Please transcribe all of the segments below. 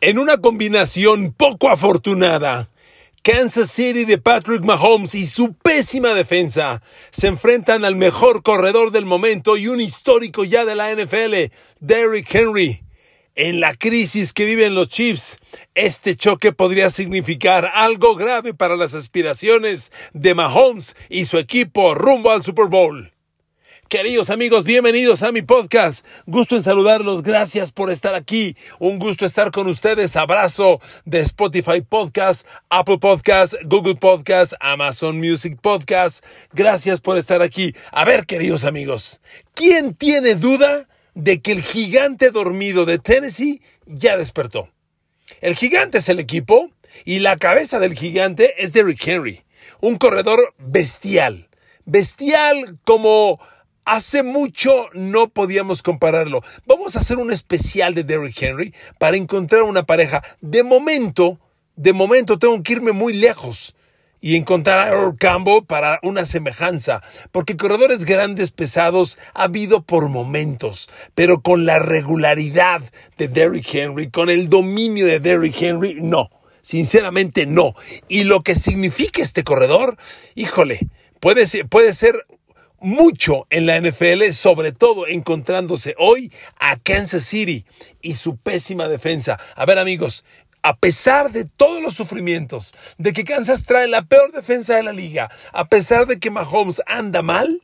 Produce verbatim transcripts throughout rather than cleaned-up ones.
En una combinación poco afortunada, Kansas City de Patrick Mahomes y su pésima defensa se enfrentan al mejor corredor del momento y un histórico ya de la N F L, Derrick Henry. En la crisis que viven los Chiefs, este choque podría significar algo grave para las aspiraciones de Mahomes y su equipo rumbo al Super Bowl. Queridos amigos, bienvenidos a mi podcast. Gusto en saludarlos. Gracias por estar aquí. Un gusto estar con ustedes. Abrazo de Spotify Podcast, Apple Podcast, Google Podcast, Amazon Music Podcast. Gracias por estar aquí. A ver, queridos amigos, ¿quién tiene duda de que el gigante dormido de Tennessee ya despertó? El gigante es el equipo y la cabeza del gigante es Derrick Henry. Un corredor bestial. Bestial como hace mucho no podíamos compararlo. Vamos a hacer un especial de Derrick Henry para encontrar una pareja. De momento, de momento tengo que irme muy lejos y encontrar a Earl Campbell para una semejanza. Porque corredores grandes, pesados, ha habido por momentos. Pero con la regularidad de Derrick Henry, con el dominio de Derrick Henry, no. Sinceramente no. Y lo que significa este corredor, híjole, puede ser, puede ser mucho en la N F L, sobre todo encontrándose hoy a Kansas City y su pésima defensa. A ver, amigos, a pesar de todos los sufrimientos, de que Kansas trae la peor defensa de la liga, a pesar de que Mahomes anda mal,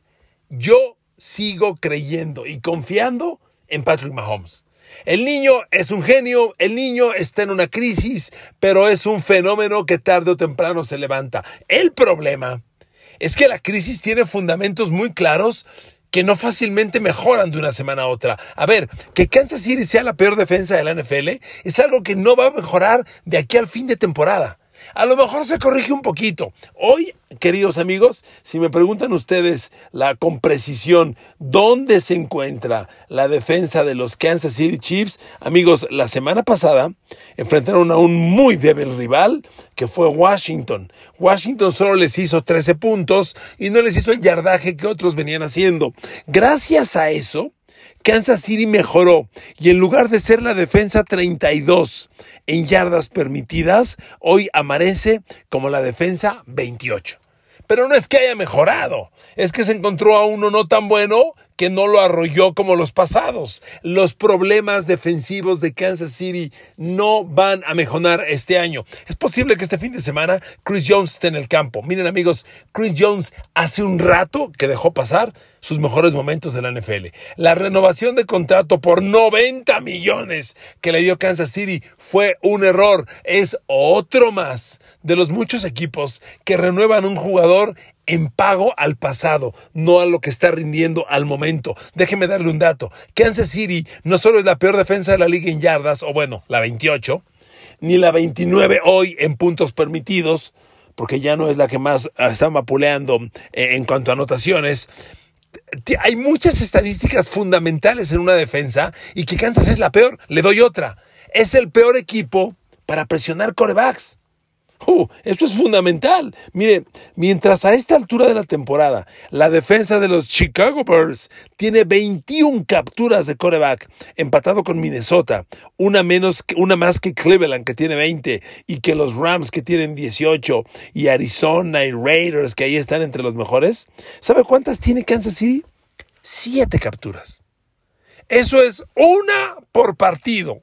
yo sigo creyendo y confiando en Patrick Mahomes. El niño es un genio, el niño está en una crisis, pero es un fenómeno que tarde o temprano se levanta. El problema es que la crisis tiene fundamentos muy claros que no fácilmente mejoran de una semana a otra. A ver, que Kansas City sea la peor defensa de la N F L es algo que no va a mejorar de aquí al fin de temporada. A lo mejor se corrige un poquito. Hoy, queridos amigos, si me preguntan ustedes la, con precisión dónde se encuentra la defensa de los Kansas City Chiefs, amigos, la semana pasada enfrentaron a un muy débil rival que fue Washington. Washington solo les hizo trece puntos y no les hizo el yardaje que otros venían haciendo. Gracias a eso, Kansas City mejoró y en lugar de ser la defensa treinta y dos en yardas permitidas, hoy amanece como la defensa veintiocho. Pero no es que haya mejorado, es que se encontró a uno no tan bueno que no lo arrolló como los pasados. Los problemas defensivos de Kansas City no van a mejorar este año. Es posible que este fin de semana Chris Jones esté en el campo. Miren, amigos, Chris Jones hace un rato que dejó pasar sus mejores momentos de la N F L. La renovación de contrato por noventa millones que le dio Kansas City fue un error. Es otro más de los muchos equipos que renuevan un jugador en pago al pasado, no a lo que está rindiendo al momento. Déjeme darle un dato. Kansas City no solo es la peor defensa de la liga en yardas, o bueno, la veintiocho, ni la veintinueve hoy en puntos permitidos, porque ya no es la que más está vapuleando en cuanto a anotaciones. Hay muchas estadísticas fundamentales en una defensa y que Kansas es la peor. Le doy otra. Es el peor equipo para presionar quarterbacks. Uh, esto es fundamental. Mire, mientras a esta altura de la temporada la defensa de los Chicago Bears tiene veintiuna capturas de quarterback, empatado con Minnesota, una menos, una más que Cleveland, que tiene veinte, y que los Rams, que tienen dieciocho, y Arizona y Raiders, que ahí están entre los mejores. ¿Sabe cuántas tiene Kansas City? Siete capturas. Eso es una por partido.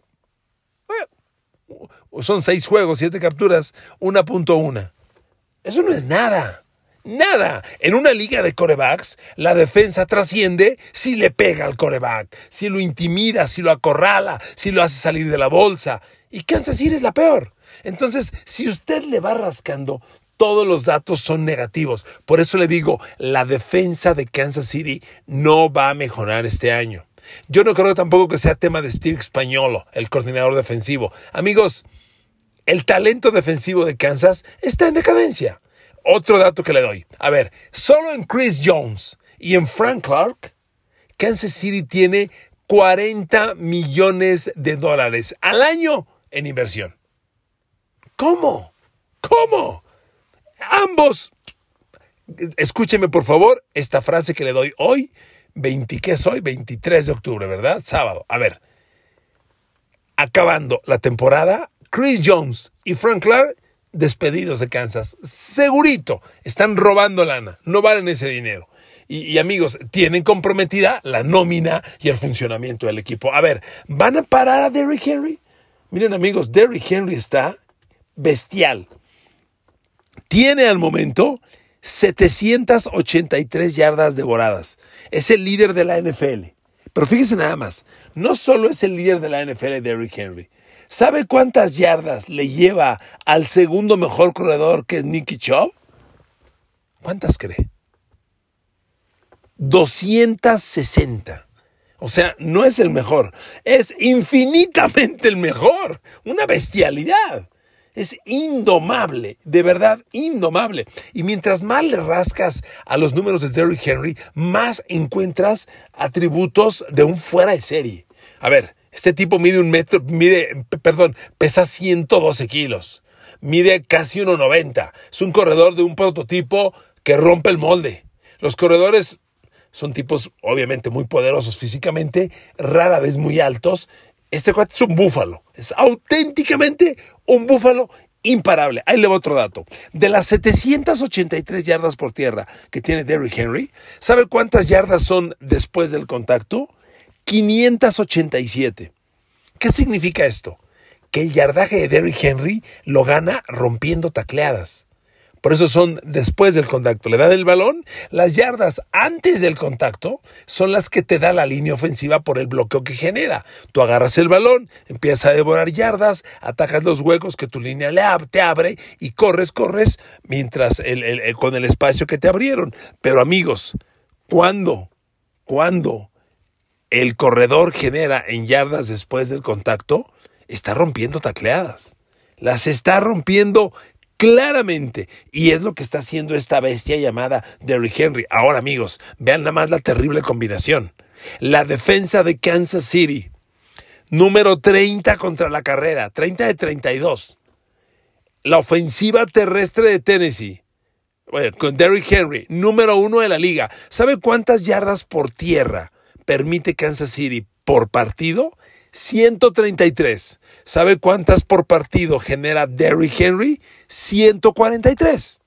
Son seis juegos, siete capturas, uno punto uno. Eso no es nada. Nada. En una liga de quarterbacks, la defensa trasciende si le pega al quarterback, si lo intimida, si lo acorrala, si lo hace salir de la bolsa. Y Kansas City es la peor. Entonces, si usted le va rascando, todos los datos son negativos. Por eso le digo, la defensa de Kansas City no va a mejorar este año. Yo no creo tampoco que sea tema de Steve Spagnuolo, el coordinador defensivo. Amigos, el talento defensivo de Kansas está en decadencia. Otro dato que le doy. A ver, solo en Chris Jones y en Frank Clark, Kansas City tiene cuarenta millones de dólares al año en inversión. ¿Cómo? ¿Cómo? Ambos. Escúcheme, por favor, esta frase que le doy hoy, veinte, ¿qué soy? veintitrés de octubre, ¿verdad? Sábado. A ver. acabando la temporada, Chris Jones y Frank Clark despedidos de Kansas. Segurito, están robando lana, no valen ese dinero. Y, y amigos, tienen comprometida la nómina y el funcionamiento del equipo. A ver, ¿van a parar a Derrick Henry? Miren amigos, Derrick Henry está bestial. Tiene al momento setecientas ochenta y tres yardas devoradas. Es el líder de la N F L. Pero fíjense nada más, no solo es el líder de la N F L Derrick Henry. ¿Sabe cuántas yardas le lleva al segundo mejor corredor, que es Nicky Chubb? ¿Cuántas cree? doscientas sesenta. O sea, no es el mejor, es infinitamente el mejor. Una bestialidad. Es indomable, de verdad indomable. Y mientras más le rascas a los números de Derrick Henry, más encuentras atributos de un fuera de serie. A ver, este tipo mide un metro, mide, perdón, pesa ciento doce kilos. Mide casi uno noventa. Es un corredor de un prototipo que rompe el molde. Los corredores son tipos obviamente muy poderosos físicamente, rara vez muy altos. Este cuate es un búfalo, es auténticamente un búfalo imparable. Ahí le va otro dato. De las setecientas ochenta y tres yardas por tierra que tiene Derrick Henry, ¿sabe cuántas yardas son después del contacto? quinientas ochenta y siete. ¿Qué significa esto? Que el yardaje de Derrick Henry lo gana rompiendo tacleadas. Por eso son después del contacto. Le da el balón. Las yardas antes del contacto son las que te da la línea ofensiva por el bloqueo que genera. Tú agarras el balón, empiezas a devorar yardas, atacas los huecos que tu línea le ab- te abre y corres, corres mientras el, el, el, con el espacio que te abrieron. Pero amigos, ¿cuándo? ¿Cuándo el corredor genera en yardas después del contacto? Está rompiendo tacleadas. Las está rompiendo claramente, y es lo que está haciendo esta bestia llamada Derrick Henry. Ahora amigos, vean nada más la terrible combinación. La defensa de Kansas City, número treinta contra la carrera, treinta de treinta y dos. La ofensiva terrestre de Tennessee, bueno, con Derrick Henry, número uno de la liga. ¿Sabe cuántas yardas por tierra permite Kansas City por partido? ciento treinta y tres. ¿Sabe cuántas por partido genera Derrick Henry? ciento cuarenta y tres.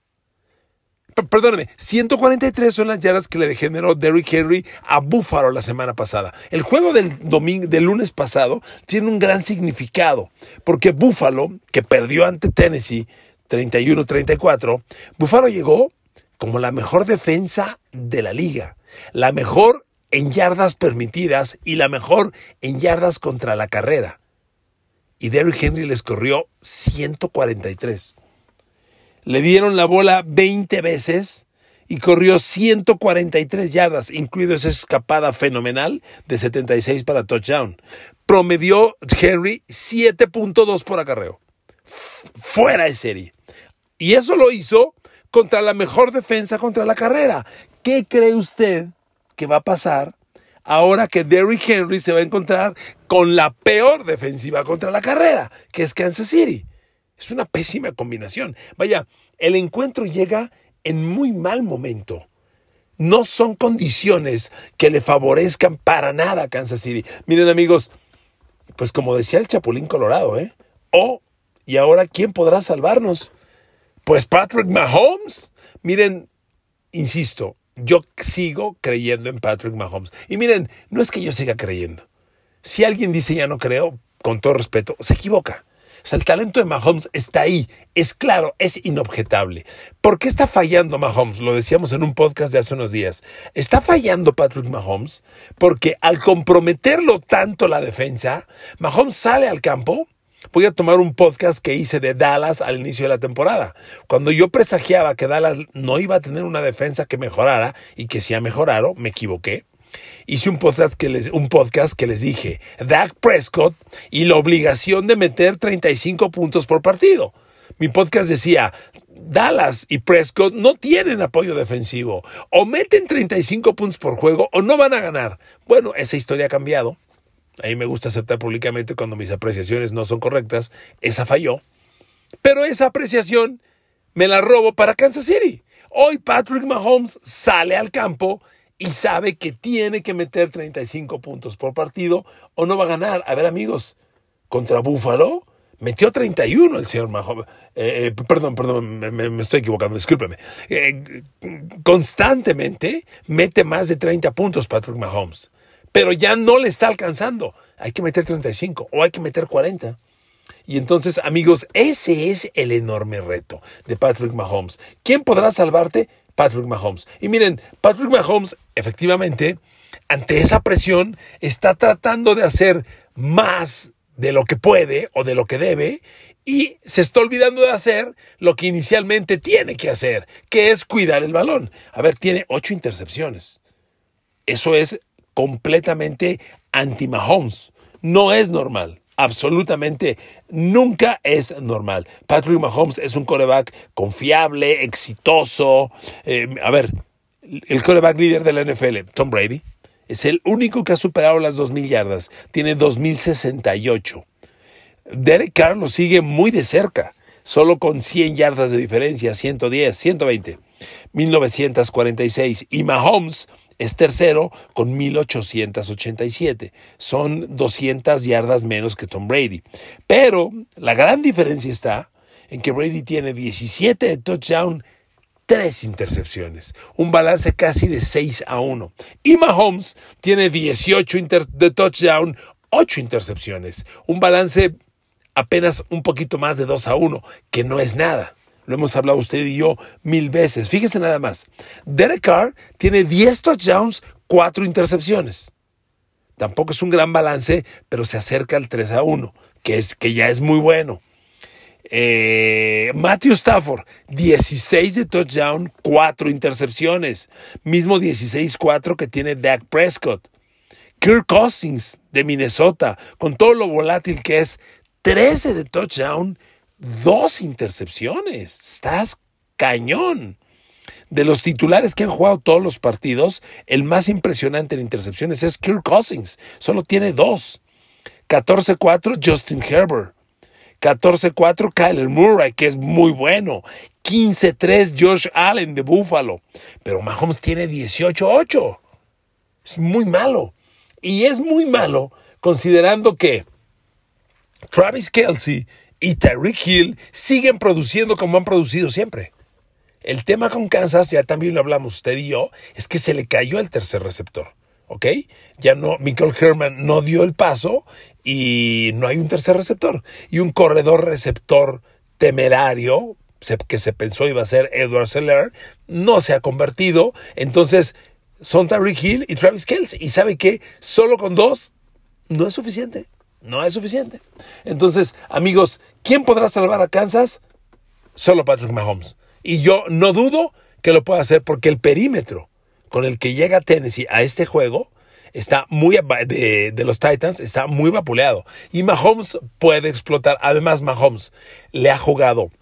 P- perdóname, ciento cuarenta y tres son las yardas que le generó Derrick Henry a Buffalo la semana pasada. El juego del, domingo, del lunes pasado tiene un gran significado, porque Buffalo, que perdió ante Tennessee treinta y uno a treinta y cuatro, Buffalo llegó como la mejor defensa de la liga, la mejor en yardas permitidas y la mejor en yardas contra la carrera. Y Derrick Henry les corrió ciento cuarenta y tres. Le dieron la bola veinte veces y corrió ciento cuarenta y tres yardas, incluido esa escapada fenomenal de setenta y seis para touchdown. Promedió Henry siete punto dos por acarreo. Fuera de serie. Y eso lo hizo contra la mejor defensa contra la carrera. ¿Qué cree usted que va a pasar ahora que Derrick Henry se va a encontrar con la peor defensiva contra la carrera, que es Kansas City? Es una pésima combinación. Vaya, el encuentro llega en muy mal momento. No son condiciones que le favorezcan para nada a Kansas City. Miren amigos, pues como decía el Chapulín Colorado, ¿eh? Oh, y ahora ¿quién podrá salvarnos? Pues Patrick Mahomes. Miren, insisto, yo sigo creyendo en Patrick Mahomes. Y miren, no es que yo siga creyendo. Si alguien dice ya no creo, con todo respeto, se equivoca. O sea, el talento de Mahomes está ahí, es claro, es inobjetable. ¿Por qué está fallando Mahomes? Lo decíamos en un podcast de hace unos días. Está fallando Patrick Mahomes porque al comprometerlo tanto la defensa, Mahomes sale al campo. Voy a tomar un podcast que hice de Dallas al inicio de la temporada. Cuando yo presagiaba que Dallas no iba a tener una defensa que mejorara y que sí ha mejorado, me equivoqué. Hice un podcast que les, un podcast que les dije, Dak Prescott y la obligación de meter treinta y cinco puntos por partido. Mi podcast decía, Dallas y Prescott no tienen apoyo defensivo. O meten treinta y cinco puntos por juego o no van a ganar. Bueno, esa historia ha cambiado. A mí me gusta aceptar públicamente cuando mis apreciaciones no son correctas. Esa falló. Pero esa apreciación me la robo para Kansas City. Hoy Patrick Mahomes sale al campo y sabe que tiene que meter treinta y cinco puntos por partido o no va a ganar. A ver amigos, contra Buffalo, metió treinta y uno el señor Mahomes. Eh, eh, perdón, perdón, me, me estoy equivocando, discúlpeme. Eh, constantemente mete más de treinta puntos Patrick Mahomes, pero ya no le está alcanzando. Hay que meter treinta y cinco o hay que meter cuarenta. Y entonces, amigos, ese es el enorme reto de Patrick Mahomes. ¿Quién podrá salvarte? Patrick Mahomes. Y miren, Patrick Mahomes, efectivamente, ante esa presión, está tratando de hacer más de lo que puede o de lo que debe y se está olvidando de hacer lo que inicialmente tiene que hacer, que es cuidar el balón. A ver, tiene ocho intercepciones. Eso es completamente anti-Mahomes. No es normal. Absolutamente nunca es normal. Patrick Mahomes es un quarterback confiable, exitoso. Eh, a ver, el quarterback líder de la N F L, Tom Brady, es el único que ha superado las dos mil yardas. Tiene dos mil sesenta y ocho. Derek Carr lo sigue muy de cerca, solo con cien yardas de diferencia, ciento diez, ciento veinte, mil novecientos cuarenta y seis. Y Mahomes es tercero con mil ochocientos ochenta y siete. Son doscientas yardas menos que Tom Brady. Pero la gran diferencia está en que Brady tiene diecisiete de touchdown, tres intercepciones. Un balance casi de seis a uno. Y Mahomes tiene dieciocho inter- de touchdown, ocho intercepciones. Un balance apenas un poquito más de dos a uno, que no es nada. Lo hemos hablado usted y yo mil veces. Fíjese nada más. Derek Carr tiene diez touchdowns, cuatro intercepciones. Tampoco es un gran balance, pero se acerca al tres a uno, que, es, que ya es muy bueno. Eh, Matthew Stafford, dieciséis de touchdown, cuatro intercepciones. Mismo dieciséis cuatro que tiene Dak Prescott. Kirk Cousins de Minnesota, con todo lo volátil que es, trece de touchdown, dos intercepciones. Estás cañón. De los titulares que han jugado todos los partidos, el más impresionante en intercepciones es Kirk Cousins. Solo tiene dos. catorce cuatro Justin Herbert. catorce cuatro Kyler Murray, que es muy bueno. quince tres Josh Allen de Buffalo. Pero Mahomes tiene dieciocho ocho. Es muy malo. Y es muy malo considerando que Travis Kelce y Tyreek Hill siguen produciendo como han producido siempre. El tema con Kansas, ya también lo hablamos usted y yo, es que se le cayó el tercer receptor, ¿ok? Ya no, Michael Herman no dio el paso y no hay un tercer receptor. Y un corredor receptor temerario, que se pensó iba a ser Edward Seller, no se ha convertido. Entonces, son Tyreek Hill y Travis Kelce. ¿Y sabe qué? Solo con dos no es suficiente. No es suficiente. Entonces, amigos, ¿quién podrá salvar a Kansas? Solo Patrick Mahomes. Y yo no dudo que lo pueda hacer porque el perímetro con el que llega Tennessee a este juego está muy de, de los Titans está muy vapuleado. Y Mahomes puede explotar. Además, Mahomes le ha jugado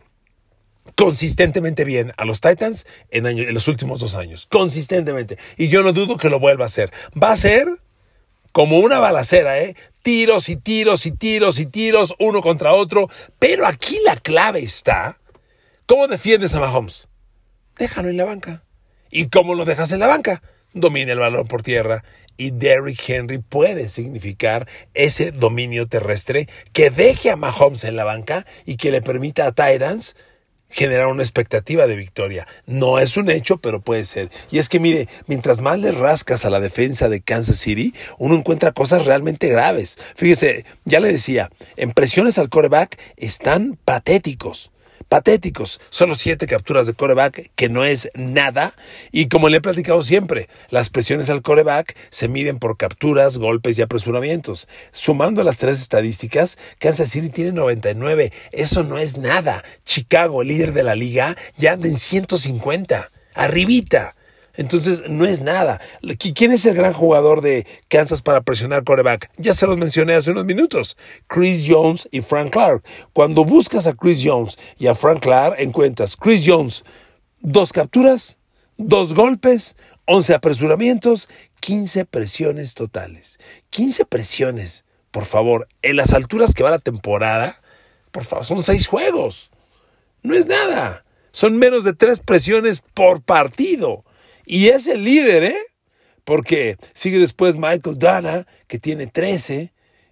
consistentemente bien a los Titans en, año, en los últimos dos años. Consistentemente. Y yo no dudo que lo vuelva a hacer. Va a ser como una balacera, ¿eh? Tiros y tiros y tiros y tiros, uno contra otro. Pero aquí la clave está, ¿cómo defiendes a Mahomes? Déjalo en la banca. ¿Y cómo lo dejas en la banca? Domina el balón por tierra. Y Derrick Henry puede significar ese dominio terrestre que deje a Mahomes en la banca y que le permita a Titans generar una expectativa de victoria. No es un hecho, pero puede ser. Y es que mire, mientras más le rascas a la defensa de Kansas City, uno encuentra cosas realmente graves. Fíjese, ya le decía, en presiones al quarterback están patéticos. Patéticos. Solo siete capturas de quarterback, que no es nada. Y como le he platicado siempre, las presiones al quarterback se miden por capturas, golpes y apresuramientos. Sumando las tres estadísticas, Kansas City tiene noventa y nueve. Eso no es nada. Chicago, el líder de la liga, ya anda en ciento cincuenta. Arribita. Entonces, no es nada. ¿Quién es el gran jugador de Kansas para presionar quarterback? Ya se los mencioné hace unos minutos. Chris Jones y Frank Clark. Cuando buscas a Chris Jones y a Frank Clark, encuentras Chris Jones, dos capturas, dos golpes, once apresuramientos, quince presiones totales. quince presiones, por favor, en las alturas que va la temporada, por favor, son seis juegos. No es nada. Son menos de tres presiones por partido. Y es el líder, ¿eh? Porque sigue después Michael Dana, que tiene trece,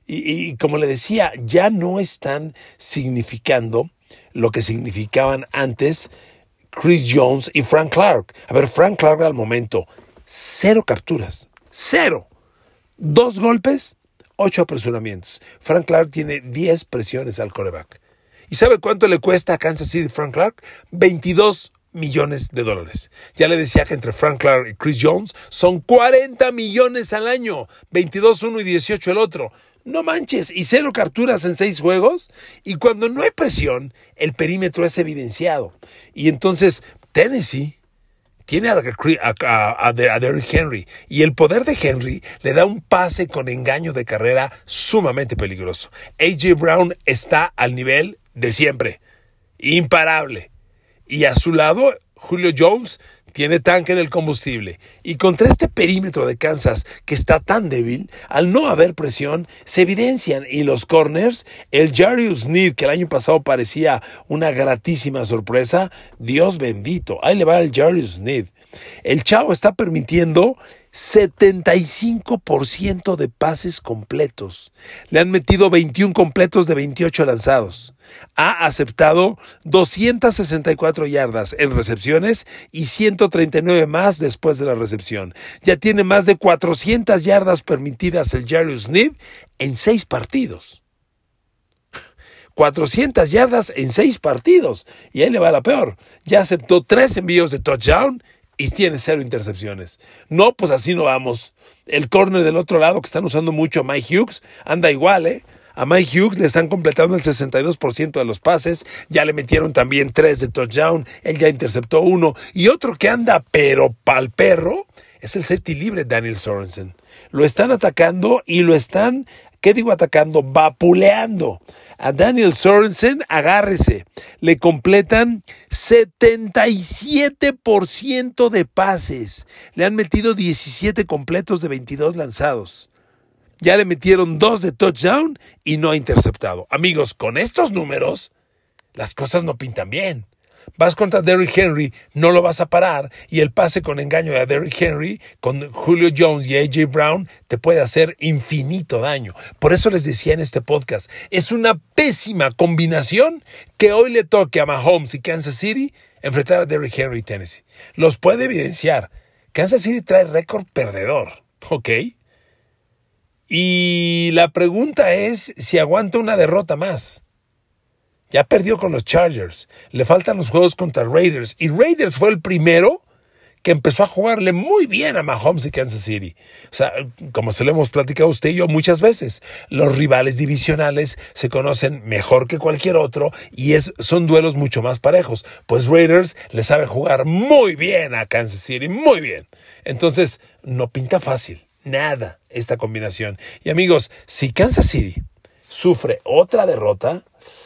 Y, y como le decía, ya no están significando lo que significaban antes Chris Jones y Frank Clark. A ver, Frank Clark al momento, cero capturas, cero. Dos golpes, ocho apresuramientos. Frank Clark tiene diez presiones al quarterback. ¿Y sabe cuánto le cuesta a Kansas City Frank Clark? veintidós millones de dólares. Ya le decía que entre Frank Clark y Chris Jones son cuarenta millones al año. veintidós uno y dieciocho el otro. No manches, y cero capturas en seis juegos. Y cuando no hay presión, el perímetro es evidenciado. Y entonces Tennessee tiene a, a, a, a Derrick Henry. Y el poder de Henry le da un pase con engaño de carrera sumamente peligroso. A J Brown está al nivel de siempre. Imparable. Y a su lado, Julio Jones tiene tanque en el combustible. Y contra este perímetro de Kansas que está tan débil, al no haber presión, se evidencian. Y los corners, el Jarius Sneed, que el año pasado parecía una gratísima sorpresa, Dios bendito, ahí le va el Jarius Sneed. El chavo está permitiendo setenta y cinco por ciento de pases completos. Le han metido veintiún completos de veintiocho lanzados. Ha aceptado doscientas sesenta y cuatro yardas en recepciones y ciento treinta y nueve más después de la recepción. Ya tiene más de cuatrocientas yardas permitidas el Jarius Sneed en seis partidos. cuatrocientas yardas en seis partidos. Y ahí le va la peor. Ya aceptó tres envíos de touchdown y tiene cero intercepciones. No, pues así no vamos. El corner del otro lado que están usando mucho, Mike Hughes, anda igual, ¿eh? A Mike Hughes le están completando el sesenta y dos por ciento de los pases. Ya le metieron también tres de touchdown. Él ya interceptó uno. Y otro que anda pero pa'l perro es el safety libre Daniel Sorensen. Lo están atacando y lo están, ¿qué digo atacando? Vapuleando. A Daniel Sorensen, agárrese. Le completan setenta y siete por ciento de pases. Le han metido diecisiete completos de veintidós lanzados. Ya le metieron dos de touchdown y no ha interceptado. Amigos, con estos números, las cosas no pintan bien. Vas contra Derrick Henry, no lo vas a parar, y el pase con engaño a Derrick Henry, con Julio Jones y A J Brown, te puede hacer infinito daño. Por eso les decía en este podcast, es una pésima combinación que hoy le toque a Mahomes y Kansas City enfrentar a Derrick Henry y Tennessee. Los puede evidenciar. Kansas City trae récord perdedor, ¿ok? Y la pregunta es si aguanta una derrota más. Ya perdió con los Chargers. Le faltan los juegos contra Raiders. Y Raiders fue el primero que empezó a jugarle muy bien a Mahomes y Kansas City. O sea, como se lo hemos platicado usted y yo muchas veces, los rivales divisionales se conocen mejor que cualquier otro y es, son duelos mucho más parejos. Pues Raiders le sabe jugar muy bien a Kansas City, muy bien. Entonces, no pinta fácil. Nada esta combinación. Y amigos, si Kansas City sufre otra derrota,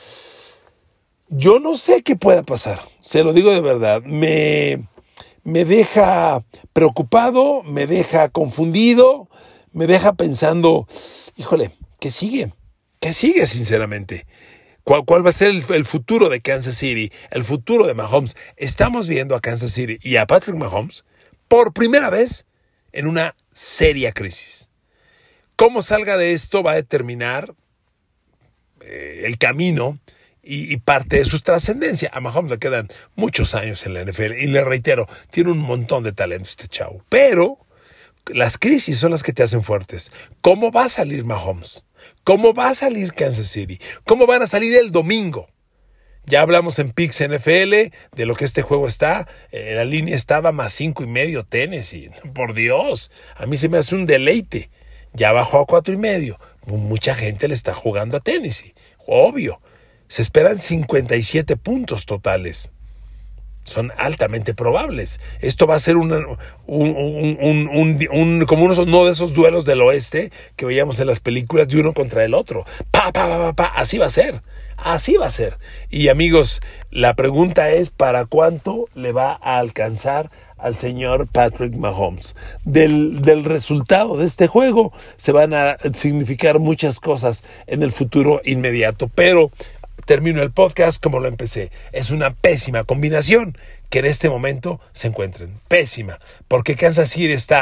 yo no sé qué pueda pasar. Se lo digo de verdad. Me, me deja preocupado, me deja confundido, me deja pensando, híjole, ¿qué sigue? ¿Qué sigue sinceramente? ¿Cuál, cuál va a ser el, el futuro de Kansas City? El futuro de Mahomes. Estamos viendo a Kansas City y a Patrick Mahomes por primera vez en una seria crisis. Cómo salga de esto va a determinar eh, el camino y, y parte de su trascendencia. A Mahomes le quedan muchos años en la N F L y le reitero, tiene un montón de talento este chavo. Pero las crisis son las que te hacen fuertes. ¿Cómo va a salir Mahomes? ¿Cómo va a salir Kansas City? ¿Cómo van a salir el domingo? Ya hablamos en Picks N F L de lo que este juego está. Eh, la línea estaba más cinco y medio Tennessee. Por Dios, a mí se me hace un deleite. Ya bajó a cuatro y medio. Mucha gente le está jugando a Tennessee. Obvio. Se esperan cincuenta y siete puntos totales. Son altamente probables. Esto va a ser una, un, un, un, un, un, como uno, uno de esos duelos del oeste que veíamos en las películas de uno contra el otro. Pa, pa, pa, pa, pa. Así va a ser. Así va a ser. Y amigos, la pregunta es ¿para cuánto le va a alcanzar al señor Patrick Mahomes? Del, del resultado de este juego se van a significar muchas cosas en el futuro inmediato. Pero termino el podcast como lo empecé. Es una pésima combinación que en este momento se encuentren. Pésima. Porque Kansas City está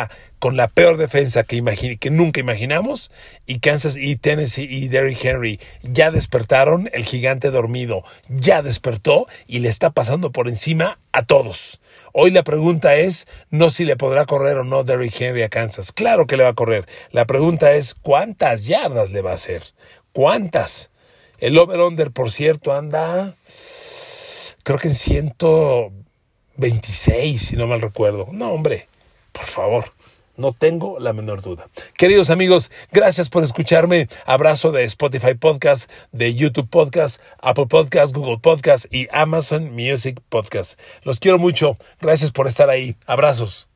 con la peor defensa que, imagine, que nunca imaginamos, y Kansas y Tennessee y Derrick Henry ya despertaron, el gigante dormido ya despertó y le está pasando por encima a todos. Hoy la pregunta es no si le podrá correr o no Derrick Henry a Kansas. Claro que le va a correr. La pregunta es ¿cuántas yardas le va a hacer? ¿Cuántas? El over-under, por cierto, anda creo que en ciento veintiséis, si no mal recuerdo. No, hombre, por favor. No tengo la menor duda. Queridos amigos, gracias por escucharme. Abrazo de Spotify Podcast, de YouTube Podcast, Apple Podcast, Google Podcast y Amazon Music Podcast. Los quiero mucho. Gracias por estar ahí. Abrazos.